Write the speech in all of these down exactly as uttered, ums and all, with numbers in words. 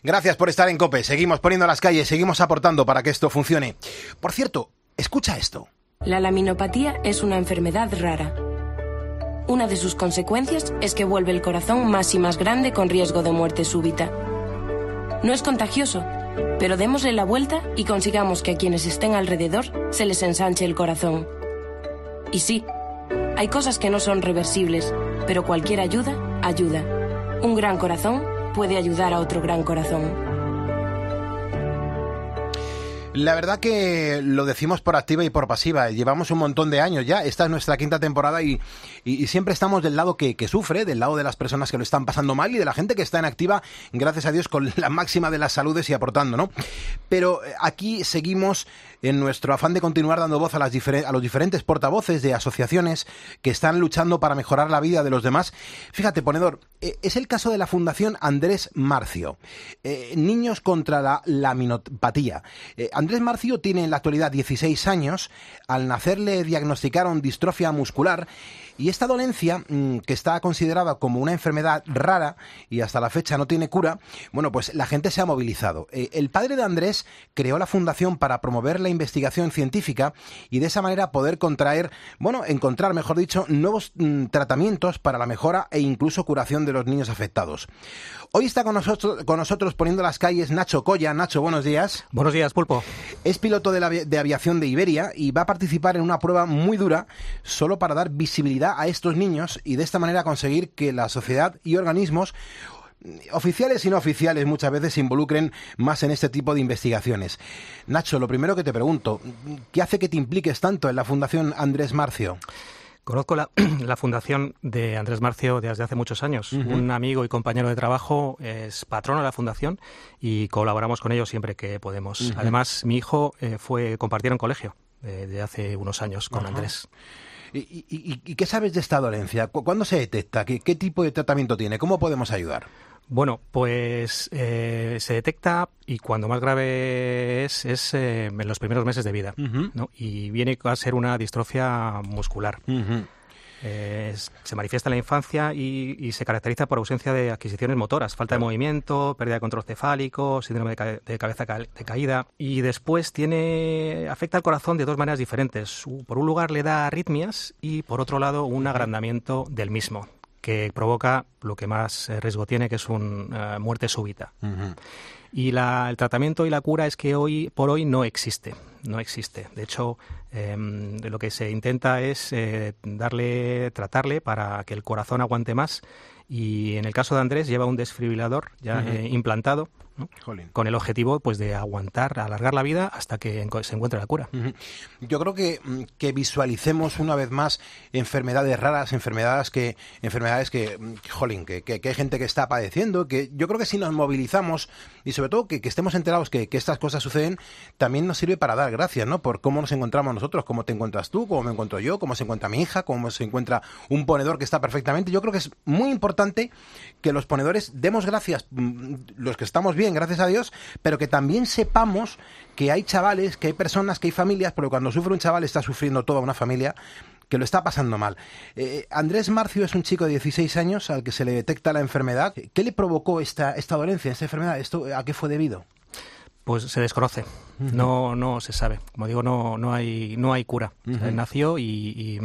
Gracias por estar en COPE. Seguimos poniendo las calles, seguimos aportando para que esto funcione. Por cierto, escucha esto. La laminopatía es una enfermedad rara. Una de sus consecuencias es que vuelve el corazón más y más grande con riesgo de muerte súbita. No es contagioso, pero démosle la vuelta y consigamos que a quienes estén alrededor se les ensanche el corazón. Y sí, hay cosas que no son reversibles, pero cualquier ayuda, ayuda. Un gran corazón puede ayudar a otro gran corazón. La verdad que lo decimos por activa y por pasiva. Llevamos un montón de años ya. Esta es nuestra quinta temporada y, y, y siempre estamos del lado que, que sufre, del lado de las personas que lo están pasando mal y de la gente que está en activa, gracias a Dios, con la máxima de las saludes y aportando, ¿no? Pero aquí seguimos en nuestro afán de continuar dando voz a, las difer- a los diferentes portavoces de asociaciones que están luchando para mejorar la vida de los demás. Fíjate, ponedor, eh, es el caso de la Fundación Andrés Marcio. Eh, niños contra la laminopatía. Eh, Andrés Marcio tiene en la actualidad dieciséis años. Al nacer le diagnosticaron distrofia muscular y esta dolencia, que está considerada como una enfermedad rara y hasta la fecha no tiene cura, bueno, pues la gente se ha movilizado. El padre de Andrés creó la fundación para promover la investigación científica y de esa manera poder contraer, bueno, encontrar, mejor dicho, nuevos mm, tratamientos para la mejora e incluso curación de los niños afectados. Hoy está con nosotros, con nosotros poniendo las calles Nacho Colla. Nacho, buenos días. Buenos días, Pulpo. Es piloto de, la, de aviación de Iberia y va a participar en una prueba muy dura solo para dar visibilidad a estos niños y de esta manera conseguir que la sociedad y organismos oficiales y no oficiales muchas veces se involucren más en este tipo de investigaciones. Nacho, lo primero que te pregunto, ¿qué hace que te impliques tanto en la Fundación Andrés Marcio? Conozco la, la fundación de Andrés Marcio desde hace muchos años. Uh-huh. Un amigo y compañero de trabajo es patrono de la fundación y colaboramos con ellos siempre que podemos. Uh-huh. Además, mi hijo eh, fue compartieron colegio desde hace unos años con uh-huh. Andrés. ¿Y, y, ¿Y qué sabes de esta dolencia? ¿Cuándo se detecta? ¿Qué, qué tipo de tratamiento tiene? ¿Cómo podemos ayudar? Bueno, pues eh, se detecta y cuando más grave es, es eh, en los primeros meses de vida, uh-huh. ¿no? Y viene a ser una distrofia muscular. Uh-huh. Eh, es, se manifiesta en la infancia y, y se caracteriza por ausencia de adquisiciones motoras, falta de movimiento, pérdida de control cefálico, síndrome de, ca- de cabeza ca- de caída, y después tiene afecta al corazón de dos maneras diferentes. Por un lugar le da arritmias y por otro lado un agrandamiento del mismo, que provoca lo que más riesgo tiene, que es una uh, muerte súbita. Uh-huh. Y la, el tratamiento y la cura es que hoy por hoy no existe, no existe. De hecho, eh, lo que se intenta es eh, darle, tratarle para que el corazón aguante más. Y en el caso de Andrés lleva un desfibrilador ya uh-huh. eh, implantado, ¿no? Con el objetivo pues de aguantar, alargar la vida hasta que se encuentre la cura. Uh-huh. Yo creo que, que visualicemos una vez más enfermedades raras, enfermedades que, enfermedades que, jolín, que, que, que hay gente que está padeciendo, que yo creo que si nos movilizamos y sobre todo que, que estemos enterados que, que estas cosas suceden, también nos sirve para dar gracias, ¿no? Por cómo nos encontramos nosotros, cómo te encuentras tú, cómo me encuentro yo, cómo se encuentra mi hija, cómo se encuentra un ponedor que está perfectamente. Yo creo que es muy importante que los ponedores demos gracias, los que estamos bien, gracias a Dios, pero que también sepamos que hay chavales, que hay personas, que hay familias, porque cuando sufre un chaval está sufriendo toda una familia que lo está pasando mal. Eh, Andrés Marcio es un chico de dieciséis años al que se le detecta la enfermedad. ¿Qué le provocó esta, esta dolencia, esta enfermedad? ¿Esto a qué fue debido? Pues se desconoce, no no se sabe. Como digo, no no hay no hay cura. Uh-huh. O sea, nació y, y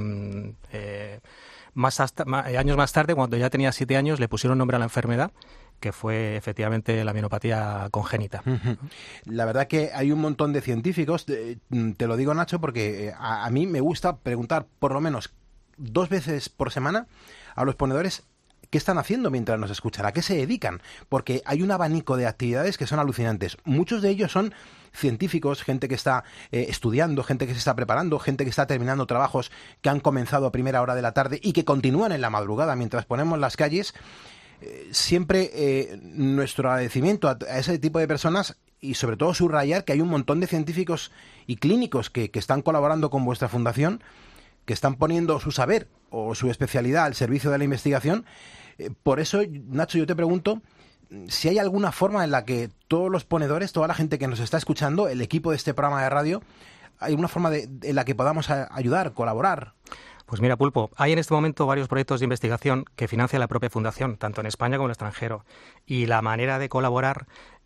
eh, más hasta, más, años más tarde, cuando ya tenía siete años, le pusieron nombre a la enfermedad, que fue efectivamente la laminopatía congénita. Uh-huh. La verdad que hay un montón de científicos, te, te lo digo, Nacho, porque a, a mí me gusta preguntar por lo menos dos veces por semana a los ponedores qué están haciendo mientras nos escuchan, a qué se dedican, porque hay un abanico de actividades que son alucinantes. Muchos de ellos son científicos, gente que está eh, estudiando, gente que se está preparando, gente que está terminando trabajos que han comenzado a primera hora de la tarde y que continúan en la madrugada mientras ponemos las calles. Eh, siempre eh, nuestro agradecimiento a, a ese tipo de personas y sobre todo subrayar que hay un montón de científicos y clínicos que, que están colaborando con vuestra fundación, que están poniendo su saber o su especialidad al servicio de la investigación. Eh, por eso, Nacho, yo te pregunto si hay alguna forma en la que todos los ponedores, toda la gente que nos está escuchando, el equipo de este programa de radio, hay una forma de, en la que podamos a, ayudar, colaborar. Pues mira, Pulpo, hay en este momento varios proyectos de investigación que financia la propia fundación, tanto en España como en el extranjero. Y la manera de colaborar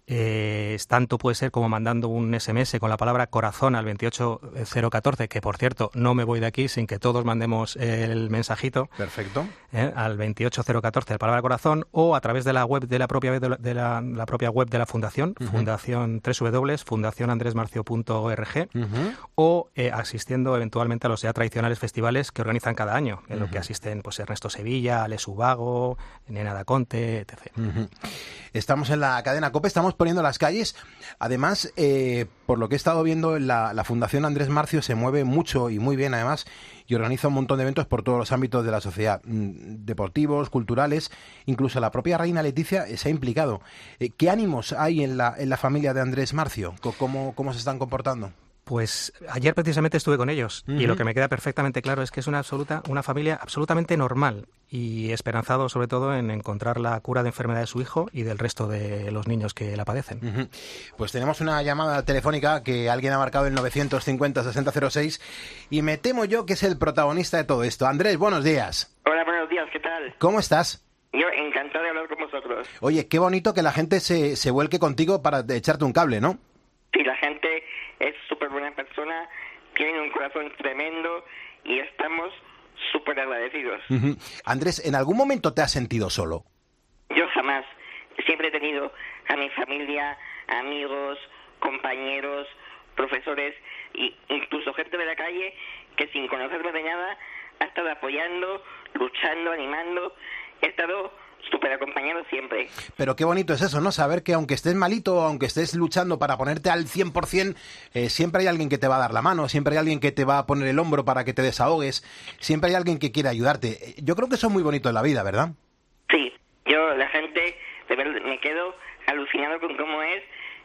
Eh, tanto puede ser como mandando un ese eme ese con la palabra corazón al veintiocho cero catorce, que por cierto no me voy de aquí sin que todos mandemos el mensajito. Perfecto. Eh, al veintiocho cero catorce la palabra corazón, o a través de la web de la propia de la, de la, la propia web de la fundación, uh-huh. fundación doble u doble u doble u punto fundación andrés marcio punto org, uh-huh. o eh, asistiendo eventualmente a los ya tradicionales festivales que organizan cada año, en uh-huh. los que asisten pues Ernesto Sevilla, Alex Ubago, Nena da Conte, etcétera. Uh-huh. Estamos en la cadena COPE, estamos poniendo las calles. Además, eh, por lo que he estado viendo, la, la Fundación Andrés Marcio se mueve mucho y muy bien, además, y organiza un montón de eventos por todos los ámbitos de la sociedad, deportivos, culturales. Incluso la propia reina Leticia se ha implicado. Eh, ¿Qué ánimos hay en la, en la familia de Andrés Marcio? ¿Cómo, cómo se están comportando? Pues ayer precisamente estuve con ellos, uh-huh. y lo que me queda perfectamente claro es que es una absoluta una familia absolutamente normal y esperanzado sobre todo en encontrar la cura de enfermedad de su hijo y del resto de los niños que la padecen. Uh-huh. Pues tenemos una llamada telefónica que alguien ha marcado el novecientos cincuenta sesenta cero seis y me temo yo que es el protagonista de todo esto. Andrés, buenos días. Hola, buenos días, ¿qué tal? ¿Cómo estás? Yo encantado de hablar con vosotros. Oye, qué bonito que la gente se, se vuelque contigo para echarte un cable, ¿no? Sí, la gente es súper buena persona, tienen un corazón tremendo y estamos súper agradecidos. Uh-huh. Andrés, ¿en algún momento te has sentido solo? Yo jamás. Siempre he tenido a mi familia, amigos, compañeros, profesores e incluso gente de la calle que sin conocerme de nada ha estado apoyando, luchando, animando. He estado súper acompañado siempre. Pero qué bonito es eso, ¿no? Saber que aunque estés malito, aunque estés luchando para ponerte al cien por ciento, eh, siempre hay alguien que te va a dar la mano, siempre hay alguien que te va a poner el hombro para que te desahogues, siempre hay alguien que quiere ayudarte. Yo creo que eso es muy bonito en la vida, ¿verdad? Sí, yo, la gente, de verdad, me quedo alucinado con cómo es,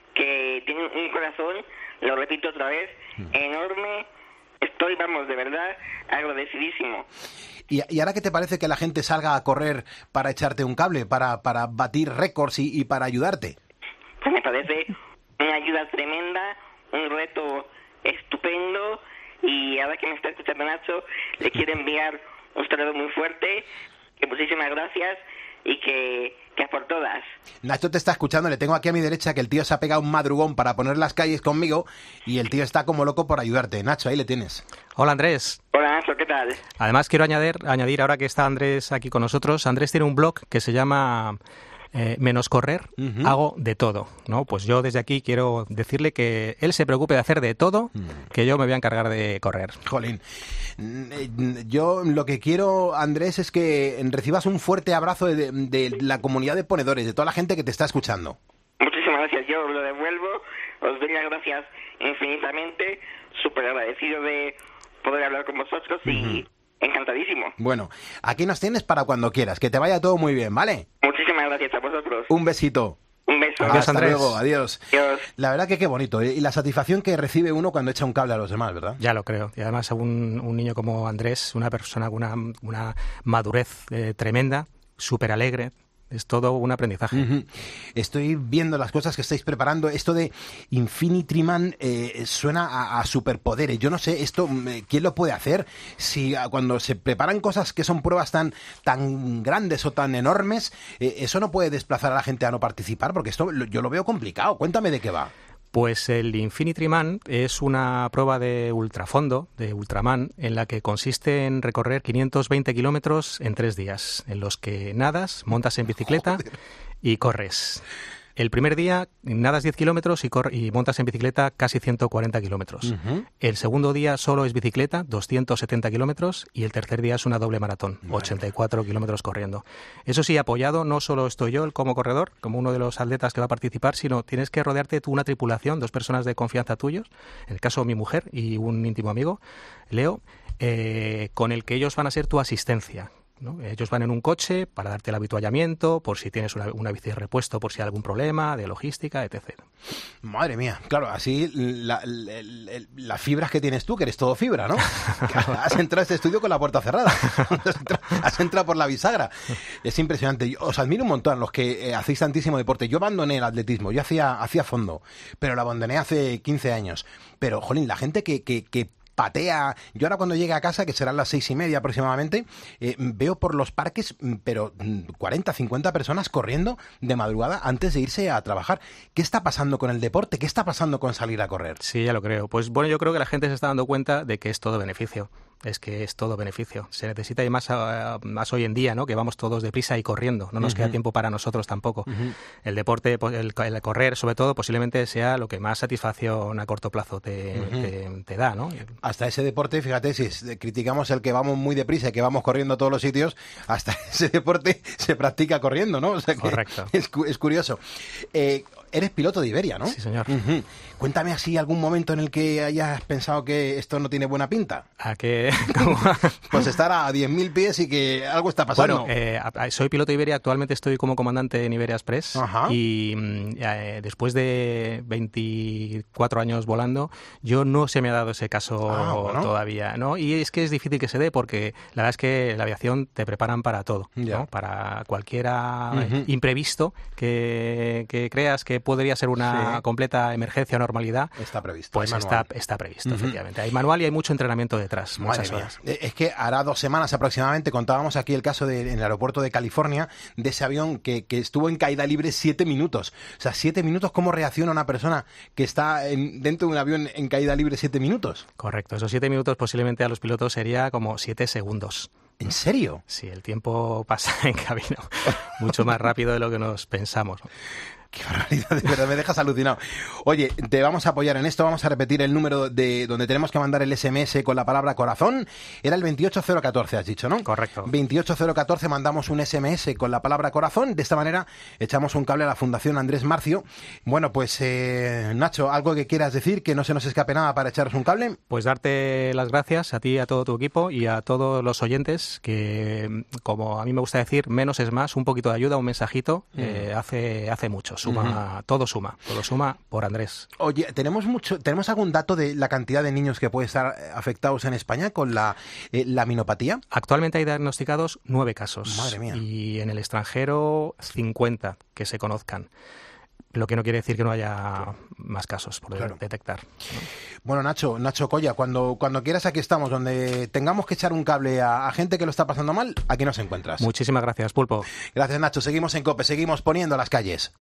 que tiene un corazón, lo repito otra vez, mm. enorme. Estoy, vamos, de verdad, agradecidísimo. ¿Y, ¿Y ahora qué te parece que la gente salga a correr para echarte un cable, para, para batir récords y, y para ayudarte? Pues me parece una ayuda tremenda, un reto estupendo, y ahora que me está escuchando Nacho, le quiero enviar un saludo muy fuerte, que muchísimas gracias y que, que por todas. Nacho te está escuchando, le tengo aquí a mi derecha que el tío se ha pegado un madrugón para poner las calles conmigo y el tío está como loco por ayudarte. Nacho, ahí le tienes. Hola, Andrés. Hola, Nacho, ¿qué tal? Además quiero añadir, añadir ahora que está Andrés aquí con nosotros, Andrés tiene un blog que se llama eh, Menos Correr, uh-huh. hago de todo, ¿no? Pues yo desde aquí quiero decirle que él se preocupe de hacer de todo, uh-huh. que yo me voy a encargar de correr. Jolín. Yo lo que quiero, Andrés, es que recibas un fuerte abrazo de, de la comunidad de ponedores, de toda la gente que te está escuchando. Muchísimas gracias, yo lo devuelvo, os doy las gracias infinitamente, súper agradecido de poder hablar con vosotros y uh-huh. encantadísimo. Bueno, aquí nos tienes para cuando quieras, que te vaya todo muy bien, ¿vale? Muchísimas gracias a vosotros. Un besito. Un beso. Adiós, Hasta Andrés. luego, adiós. Adiós. La verdad que qué bonito, ¿eh? Y la satisfacción que recibe uno cuando echa un cable a los demás, ¿verdad? Ya lo creo. Y además un, un niño como Andrés, una persona con una, una madurez eh, tremenda, súper alegre. Es todo un aprendizaje. Uh-huh. Estoy viendo las cosas que estáis preparando. Esto de Infinity Man eh, suena a, a superpoderes. Yo no sé, esto ¿quién lo puede hacer? Si cuando se preparan cosas que son pruebas tan, tan grandes o tan enormes, eh, eso no puede desplazar a la gente a no participar, porque esto yo lo veo complicado. Cuéntame de qué va. Pues el Infinity Man es una prueba de ultrafondo, de Ultraman, en la que consiste en recorrer quinientos veinte kilómetros en tres días, en los que nadas, montas en bicicleta Joder. y corres. El primer día nadas diez kilómetros y, cor- y montas en bicicleta casi ciento cuarenta kilómetros. Uh-huh. El segundo día solo es bicicleta, doscientos setenta kilómetros, y el tercer día es una doble maratón, vale. ochenta y cuatro kilómetros corriendo. Eso sí, apoyado no solo estoy yo como corredor, como uno de los atletas que va a participar, sino tienes que rodearte tú una tripulación, dos personas de confianza tuyos, en el caso mi mujer y un íntimo amigo, Leo, eh, con el que ellos van a ser tu asistencia. ¿no? Ellos van en un coche para darte el habituallamiento, por si tienes una, una bici de repuesto, por si hay algún problema de logística, etcétera. Madre mía, claro, así la, la, la, las fibras que tienes tú, que eres todo fibra, ¿no? Has entrado a este estudio con la puerta cerrada, has entrado, has entrado por la bisagra. Es impresionante. Yo os admiro un montón los que eh, hacéis tantísimo deporte. Yo abandoné el atletismo, yo hacía, hacía fondo, pero lo abandoné hace quince años. Pero, jolín, la gente que... que, que patea. Yo ahora cuando llegue a casa, que serán las seis y media aproximadamente, eh, veo por los parques, pero cuarenta, cincuenta personas corriendo de madrugada antes de irse a trabajar. ¿Qué está pasando con el deporte? ¿Qué está pasando con salir a correr? Sí, ya lo creo. Pues bueno, yo creo que la gente se está dando cuenta de que es todo beneficio. Es que es todo beneficio. Se necesita y más, uh, más hoy en día, ¿no? Que vamos todos deprisa y corriendo. No nos uh-huh. queda tiempo para nosotros tampoco. Uh-huh. El deporte, el, el correr, sobre todo, posiblemente sea lo que más satisfacción a corto plazo te, uh-huh. te, te da, ¿no? Hasta ese deporte, fíjate, si criticamos el que vamos muy deprisa y que vamos corriendo a todos los sitios, hasta ese deporte se practica corriendo, ¿no? O sea que correcto. Es, es curioso. Eh, Eres piloto de Iberia, ¿no? Sí, señor. Uh-huh. Cuéntame así algún momento en el que hayas pensado que esto no tiene buena pinta. ¿A qué? Pues estar a diez mil pies y que algo está pasando. Bueno, eh, soy piloto de Iberia, actualmente estoy como comandante en Iberia Express. Ajá. Y eh, después de veinticuatro años volando, yo no se me ha dado ese caso ah, bueno. todavía, ¿no? Y es que es difícil que se dé porque la verdad es que la aviación te preparan para todo, ¿no? Para cualquier uh-huh. imprevisto que, que creas que podría ser una sí. completa emergencia o normalidad. Está previsto. Pues está, está previsto, uh-huh. efectivamente. Hay manual y hay mucho entrenamiento detrás, muchas Madre horas. Mía. Es que hará dos semanas aproximadamente contábamos aquí el caso de, en el aeropuerto de California de ese avión que, que estuvo en caída libre siete minutos. O sea, siete minutos, ¿cómo reacciona una persona que está en, dentro de un avión en caída libre siete minutos? Correcto. Esos siete minutos posiblemente a los pilotos sería como siete segundos. ¿En serio? Sí, el tiempo pasa en camino mucho más rápido de lo que nos pensamos. Qué barbaridad, de verdad, me dejas alucinado. Oye, te vamos a apoyar en esto, vamos a repetir el número de donde tenemos que mandar el ese eme ese con la palabra corazón. Era el veintiocho cero catorce, has dicho, ¿no? Correcto. veintiocho cero catorce, mandamos un ese eme ese con la palabra corazón. De esta manera echamos un cable a la Fundación Andrés Marcio. Bueno, pues eh, Nacho, ¿algo que quieras decir, que no se nos escape nada para echaros un cable? Pues darte las gracias a ti, a todo tu equipo y a todos los oyentes, que como a mí me gusta decir, menos es más, un poquito de ayuda, un mensajito, mm. eh, hace, hace mucho. Suma, uh-huh. todo suma, todo suma por Andrés. Oye, ¿tenemos mucho, ¿tenemos algún dato de la cantidad de niños que pueden estar afectados en España con la eh, laminopatía? Actualmente hay diagnosticados nueve casos. Madre mía. Y en el extranjero cincuenta que se conozcan. Lo que no quiere decir que no haya claro. más casos por claro. detectar, ¿no? Bueno, Nacho, Nacho Colla, cuando, cuando quieras aquí estamos, donde tengamos que echar un cable a, a gente que lo está pasando mal, aquí nos encuentras. Muchísimas gracias, Pulpo. Gracias, Nacho. Seguimos en COPE, seguimos poniendo las calles.